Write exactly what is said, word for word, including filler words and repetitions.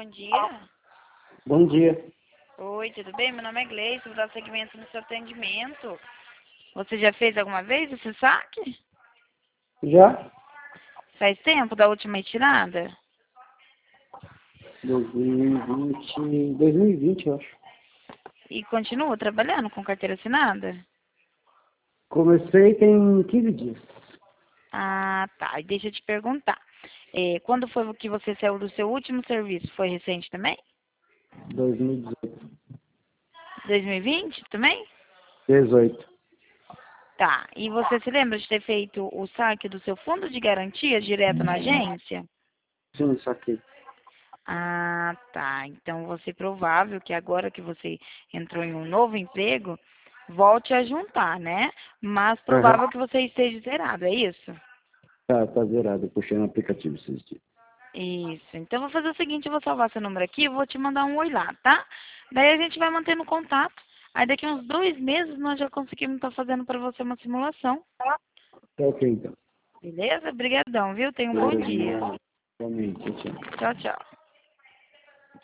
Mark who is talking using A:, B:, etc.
A: bom dia.
B: Bom dia.
A: Oi, tudo bem? Meu nome é Gleice, vou dar seguimento no seu atendimento. Você já fez alguma vez esse saque?
B: Já?
A: Faz tempo da última retirada?
B: dois mil e vinte, dois mil e vinte, eu acho.
A: E continua trabalhando com carteira assinada?
B: Comecei tem quinze dias.
A: Ah, tá. E deixa eu te perguntar. É, quando foi que você saiu do seu último serviço? Foi recente também?
B: dois mil e dezoito.
A: dois mil e vinte também?
B: dezoito.
A: Tá. E você se lembra de ter feito o saque do seu fundo de garantia direto na agência?
B: Sim, saquei.
A: Ah, tá. Então, vai ser provável que agora que você entrou em um novo emprego, volte a juntar, né? Mas
B: Aham.
A: provável que você esteja zerado, é isso?
B: Tá, tá zerado. Eu puxei no aplicativo esses dias.
A: Isso. Então, eu vou fazer o seguinte, eu vou salvar seu número aqui, eu vou te mandar um oi lá, tá? Daí a gente vai mantendo contato. Aí daqui uns dois meses nós já conseguimos estar fazendo para você uma simulação.
B: Tá ok, então.
A: Beleza? Obrigadão, viu? Tenha um bom dia.
B: Beleza. Realmente, tchau.
A: Tchau, tchau.